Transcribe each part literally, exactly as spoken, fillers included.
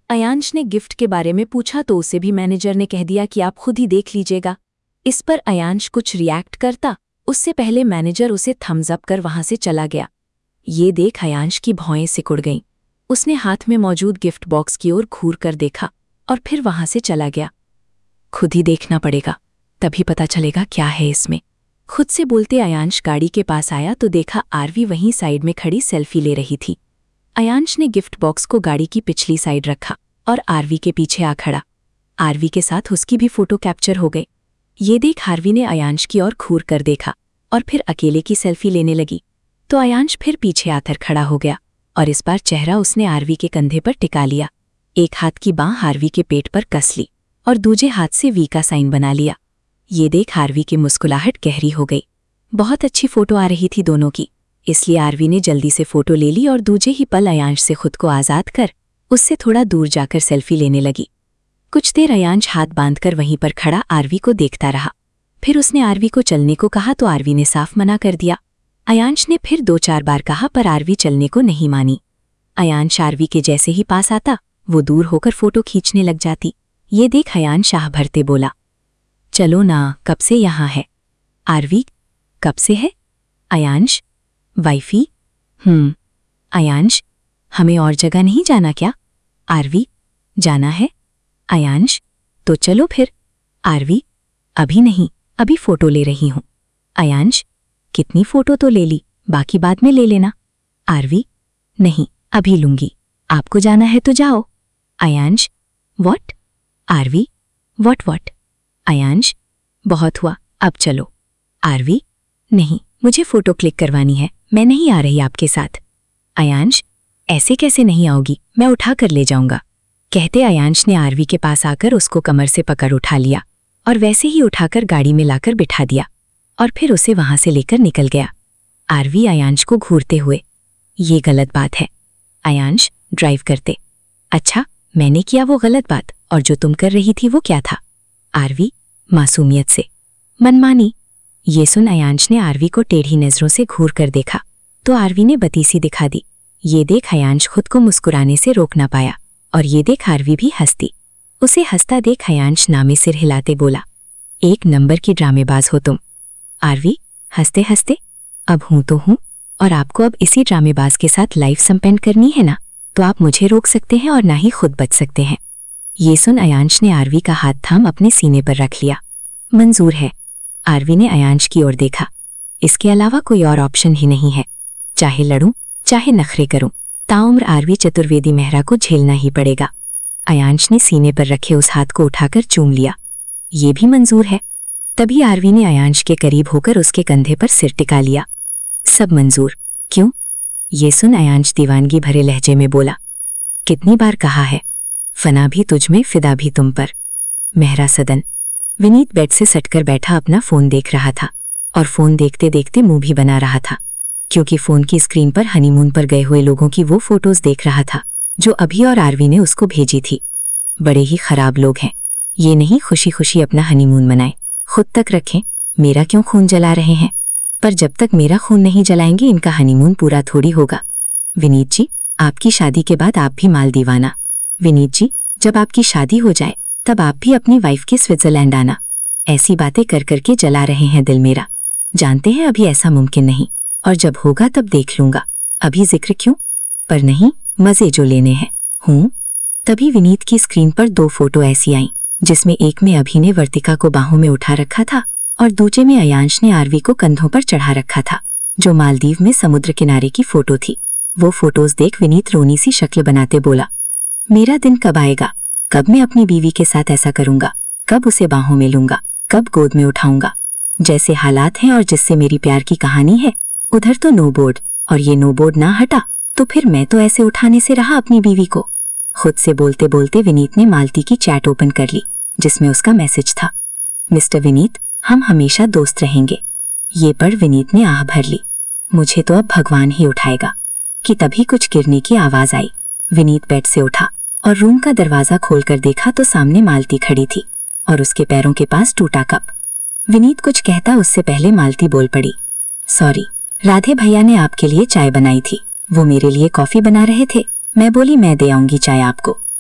अयांश ने गिफ्ट के बारे में पूछा तो उसे भी मैनेजर ने कह दिया कि आप खुद ही देख लीजिएगा। इस पर अयांश कुछ रिएक्ट करता उससे पहले मैनेजर उसे थम्स अप कर वहां से चला गया। ये देख अयांश की भौएं सिकुड़ गईं। उसने हाथ में मौजूद गिफ्ट बॉक्स की ओर घूर कर देखा और फिर वहां से चला गया। खुद ही देखना पड़ेगा, तभी पता चलेगा क्या है इसमें। खुद से बोलते अयांश गाड़ी के पास आया तो देखा आरवी वहीं साइड में खड़ी सेल्फी ले रही थी। अयांश ने गिफ्ट बॉक्स को गाड़ी की पिछली साइड रखा और आरवी के पीछे आ खड़ा। आरवी के साथ उसकी भी फोटो कैप्चर हो गई। ये देख आरवी ने अयांश की ओर घूर कर देखा और फिर अकेले की सेल्फी लेने लगी तो अयांश फिर पीछे आकर खड़ा हो गया और इस बार चेहरा उसने आरवी के कंधे पर टिका लिया। एक हाथ की बांह आरवी के पेट पर कस ली और दूजे हाथ से वी का साइन बना लिया। ये देख आरवी की मुस्कुराहट गहरी हो गई। बहुत अच्छी फोटो आ रही थी दोनों की, इसलिए आरवी ने जल्दी से फोटो ले ली और दूजे ही पल अयांश से खुद को आज़ाद कर उससे थोड़ा दूर जाकर सेल्फी लेने लगी। कुछ देर अयांश हाथ बांधकर वहीं पर खड़ा आरवी को देखता रहा। फिर उसने आरवी को चलने को कहा तो आरवी ने साफ मना कर दिया। अयांश ने फिर दो चार बार कहा पर आरवी चलने को नहीं मानी। अयांश आरवी के जैसे ही पास आता वो दूर होकर फोटो खींचने लग जाती। ये देख अयांश आह भरते बोला, चलो ना, कब से यहाँ है? आरवी, कब से है? अयांश, वाइफी? हम्म। अयांश, हमें और जगह नहीं जाना क्या? आरवी, जाना है। अयांश, तो चलो फिर। आरवी, अभी नहीं, अभी फोटो ले रही हूं। अयांश, कितनी फोटो तो ले ली, बाकी बाद में ले लेना। आरवी, नहीं, अभी लूंगी, आपको जाना है तो जाओ। Ayansh, what? Aarvi, what what? Ayansh, बहुत हुआ, अब चलो। आरवी, नहीं, मुझे फोटो क्लिक करवानी है, मैं नहीं आ रही आपके साथ। अयांश, ऐसे कैसे नहीं आओगी, मैं उठा कर ले जाऊंगा। कहते अयांश ने आरवी के पास आकर उसको कमर से पकड़ उठा लिया और वैसे ही उठाकर गाड़ी में लाकर बिठा दिया और फिर उसे वहां से लेकर निकल गया। आरवी अयांश को घूरते हुए, ये गलत बात है। अयांश ड्राइव करते, अच्छा मैंने किया वो गलत बात, और जो तुम कर रही थी वो क्या था? आरवी मासूमियत से, मनमानी। ये सुन अयांश ने आरवी को टेढ़ी नजरों से घूर कर देखा तो आरवी ने बतीसी दिखा दी। ये देख अयांश खुद को मुस्कुराने से रोक ना पाया और ये देख आरवी भी हंसती। उसे हंसता देख अयांश नामे सिर हिलाते बोला, एक नंबर की ड्रामेबाज हो तुम। आरवी हंसते हंसते, अब हूं तो हूं, और आपको अब इसी ड्रामेबाज के साथ लाइफ स्पेंड करनी है ना, तो आप मुझे रोक सकते हैं और ना ही खुद बच सकते हैं। ये सुन अयांश ने आरवी का हाथ थाम अपने सीने पर रख लिया। मंजूर है। आरवी ने अयांश की ओर देखा, इसके अलावा कोई और ऑप्शन ही नहीं है। चाहे लड़ूं चाहे नखरे करूं, ताउम्र आरवी चतुर्वेदी मेहरा को झेलना ही पड़ेगा। अयांश ने सीने पर रखे उस हाथ को उठाकर चूम लिया। ये भी मंजूर है। तभी आरवी ने अयांश के करीब होकर उसके कंधे पर सिर टिका लिया। सब मंजूर, क्यों? ये सुन अयांश दीवानगी भरे लहजे में बोला, कितनी बार कहा है, फना भी तुझ में, फिदा भी तुम पर। मेहरा सदन। विनीत बेड से सटकर बैठा अपना फोन देख रहा था और फोन देखते देखते मुंह भी बना रहा था, क्योंकि फोन की स्क्रीन पर हनीमून पर गए हुए लोगों की वो फोटोज देख रहा था जो अभी और आरवी ने उसको भेजी थी। बड़े ही खराब लोग हैं, ये नहीं खुशी खुशी अपना हनीमून मनाए, खुद तक रखें। मेरा क्यों खून जला रहे हैं? पर जब तक मेरा खून नहीं जलाएंगे इनका हनीमून पूरा थोड़ी होगा। विनीत जी, आपकी शादी के बाद आप भी माल दीवाना। विनीत जी, जब आपकी शादी हो जाए तब आप भी अपनी वाइफ के स्विट्जरलैंड आना। ऐसी बातें कर करके जला रहे हैं दिल मेरा। जानते हैं अभी ऐसा मुमकिन नहीं, और जब होगा तब देख लूंगा। अभी जिक्र क्यों? पर नहीं, मजे जो लेने हैं। हूं। तभी विनीत की स्क्रीन पर दो फोटो ऐसी आईं, जिसमें एक में अभी ने वर्तिका को बाहों में उठा रखा था और दूसरे में अयांश ने आरवी को कंधों पर चढ़ा रखा था, जो मालदीव में समुद्र किनारे की फोटो थी। वो फोटोज देख विनीत रोनी सी शक्ल बनाते बोला, मेरा दिन कब आएगा? कब मैं अपनी बीवी के साथ ऐसा करूंगा? कब उसे बाहों में लूंगा? कब गोद में उठाऊंगा? जैसे हालात हैं और जिससे मेरी प्यार की कहानी है, उधर तो नो बोर्ड, और ये नो बोर्ड ना हटा तो फिर मैं तो ऐसे उठाने से रहा अपनी बीवी को। खुद से बोलते बोलते विनीत ने मालती की चैट ओपन कर ली, जिसमें उसका मैसेज था, मिस्टर विनीत, हम हमेशा दोस्त रहेंगे। ये पढ़ विनीत ने आह भर ली, मुझे तो अब भगवान ही उठाएगा। कि तभी कुछ गिरने की आवाज आई। विनीत बेड से उठा और रूम का दरवाजा खोलकर देखा तो सामने मालती खड़ी थी और उसके पैरों के पास टूटा कप। विनीत कुछ कहता उससे पहले मालती बोल पड़ी, सॉरी, राधे भैया ने आपके लिए चाय बनाई थी, वो मेरे लिए कॉफी बना रहे थे, मैं बोली मैं दे आऊंगी चाय आपको,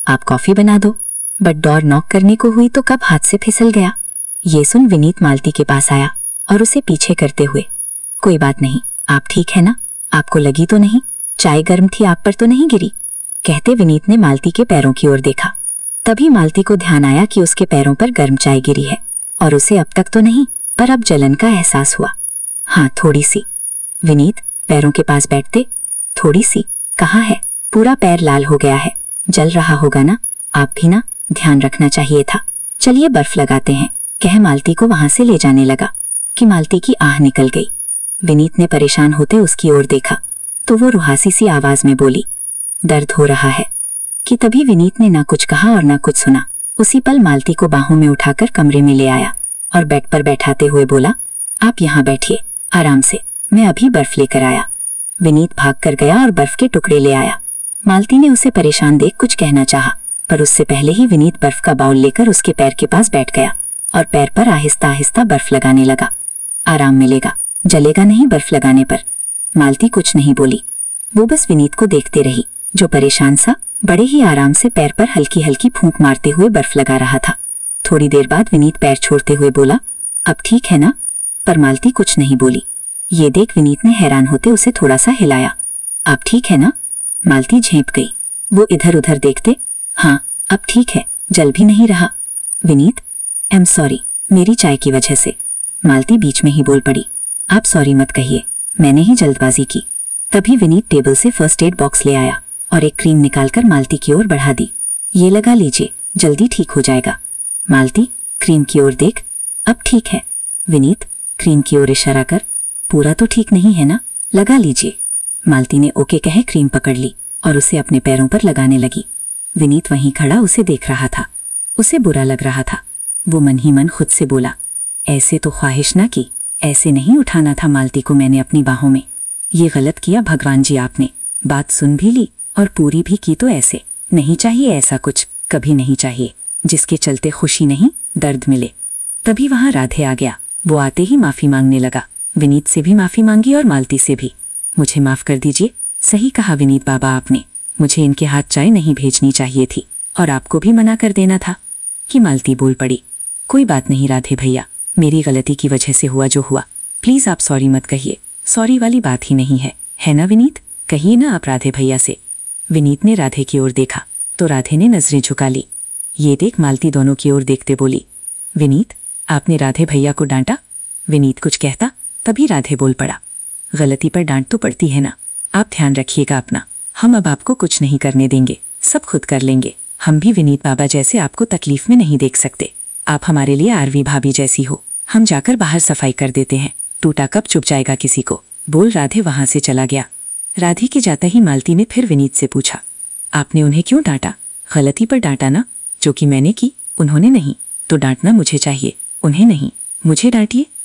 आप कॉफी बना दो। बट डोर नॉक करने को हुई तो कब हाथ से फिसल गया। ये सुन विनीत मालती के पास आया और उसे पीछे करते हुए, कोई बात नहीं, आप ठीक है ना? आपको लगी तो नहीं? चाय गर्म थी, आप पर तो नहीं गिरी? कहते विनीत ने मालती के पैरों की ओर देखा। तभी मालती को ध्यान आया कि उसके पैरों पर गर्म चाय गिरी है और उसे अब तक तो नहीं, पर अब जलन का एहसास हुआ। हाँ, थोड़ी सी। विनीत पैरों के पास बैठते, थोड़ी सी कहाँ है? पूरा पैर लाल हो गया है, जल रहा होगा ना? आप भी ना, ध्यान रखना चाहिए था। चलिए बर्फ लगाते हैं, कह मालती को वहां से ले जाने लगा कि मालती की आह निकल गई। विनीत ने परेशान होते उसकी ओर देखा तो वो रुहासी सी आवाज में बोली, दर्द हो रहा है। कि तभी विनीत ने ना कुछ कहा और ना कुछ सुना। उसी पल मालती को बाहों में उठाकर कमरे में ले आया और बेड पर बैठाते हुए बोला, आप यहाँ बैठिए आराम से, मैं अभी बर्फ लेकर आया। विनीत भाग कर गया और बर्फ के टुकड़े ले आया। मालती ने उसे परेशान देख कुछ कहना चाहा, पर उससे पहले ही विनीत बर्फ का बाउल लेकर उसके पैर के पास बैठ गया और पैर पर आहिस्ता आहिस्ता बर्फ लगाने लगा। आराम मिलेगा, जलेगा नहीं बर्फ लगाने पर। मालती कुछ नहीं बोली, वो बस विनीत को देखते रही जो परेशान सा बड़े ही आराम से पैर पर हल्की हल्की फूंक मारते हुए बर्फ लगा रहा था। थोड़ी देर बाद विनीत पैर छोड़ते हुए बोला, अब ठीक है ना? पर मालती कुछ नहीं बोली। ये देख विनीत ने हैरान होते उसे थोड़ा सा हिलाया। आप ठीक है ना? मालती झेंप गई। वो इधर उधर देखते, हाँ अब ठीक है, जल भी नहीं रहा। विनीत, आई एम सॉरी, मेरी चाय की वजह से। मालती बीच में ही बोल पड़ी, आप सॉरी मत कहिए, मैंने ही जल्दबाजी की। तभी विनीत टेबल से फर्स्ट एड बॉक्स ले आया और एक क्रीम निकालकर मालती की ओर बढ़ा दी। ये लगा लीजिए, जल्दी ठीक हो जाएगा। मालती, क्रीम की ओर देख, अब ठीक है। विनीत, क्रीम की ओर इशारा कर, पूरा तो ठीक नहीं है ना? लगा लीजिए। मालती ने ओके कहे क्रीम पकड़ ली और उसे अपने पैरों पर लगाने लगी। विनीत वहीं खड़ा उसे देख रहा था। उसे बुरा लग रहा था। वो मन ही मन खुद से बोला, ऐसे तो ख्वाहिश ना की, ऐसे नहीं उठाना था मालती को मैंने अपनी बाहों में। ये गलत किया भगवान जी आपने। बात सुन भी ली और पूरी भी की तो ऐसे नहीं चाहिए, ऐसा कुछ कभी नहीं चाहिए जिसके चलते खुशी नहीं दर्द मिले। तभी वहां राधे आ गया। वो आते ही माफी मांगने लगा। विनीत से भी माफी मांगी और मालती से भी। मुझे माफ कर दीजिए, सही कहा विनीत बाबा आपने, मुझे इनके हाथ चाय नहीं भेजनी चाहिए थी और आपको भी मना कर देना था। कि मालती बोल पड़ी, कोई बात नहीं राधे भैया, मेरी गलती की वजह से हुआ जो हुआ, प्लीज आप सॉरी मत कहिए, सॉरी वाली बात ही नहीं है, है ना विनीत? कहिए ना आप राधे भैया से। विनीत ने राधे की ओर देखा तो राधे ने नजरें झुका ली। ये देख मालती दोनों की ओर देखते बोली, विनीत आपने राधे भैया को डांटा? विनीत कुछ कहता तभी राधे बोल पड़ा, गलती पर डांट तो पड़ती है ना, आप ध्यान रखिएगा अपना, हम अब आपको कुछ नहीं करने देंगे, सब खुद कर लेंगे। हम भी विनीत बाबा जैसे आपको तकलीफ में नहीं देख सकते। आप हमारे लिए आरवी भाभी जैसी हो। हम जाकर बाहर सफाई कर देते हैं, टूटा कब चुप जाएगा किसी को, बोल राधे वहां से चला गया। राधे के जाता ही मालती ने फिर विनीत से पूछा, आपने उन्हें क्यों डांटा? गलती पर डांटा ना, जो कि मैंने की, उन्होंने नहीं, तो डांटना मुझे चाहिए, उन्हें नहीं। मुझे डांटिए,